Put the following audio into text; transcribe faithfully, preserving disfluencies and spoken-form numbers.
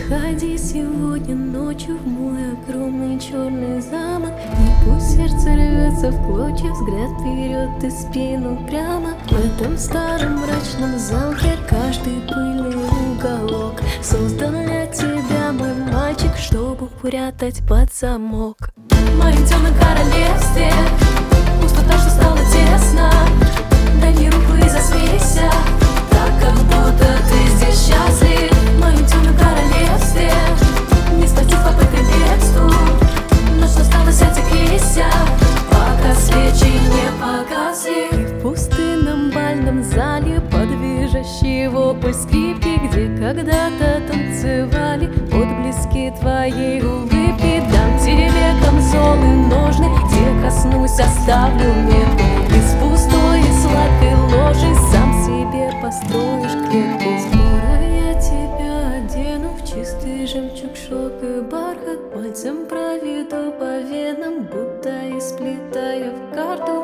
Приходи сегодня ночью в мой огромный черный замок, и пусть сердце рвется в клочья, взгляд вперед и спину прямо. В этом старом мрачном замке каждый пыльный уголок создан для тебя, мой мальчик, чтобы прятать под замок. В моем темном королевстве пустота, что стало тесно. Дай мне руку и засмейся, так как будто ты здесь счастлив. В моем темном королевстве не спасти в попытке бегству, но что осталось, отекися, пока свечи не погасли. И в пустынном бальном зале под визжащий вопль скрипки, где когда-то танцевали отблески твоей улыбки, дам тебе камзолы, ножны, где коснусь, оставлю метку. Из пустой и сладкой ложи сам себе построишь клетку. Скоро я тебя одену в чистый жемчуг, шелк и бархат, пальцем проведу по венам, будто и сплетая в карту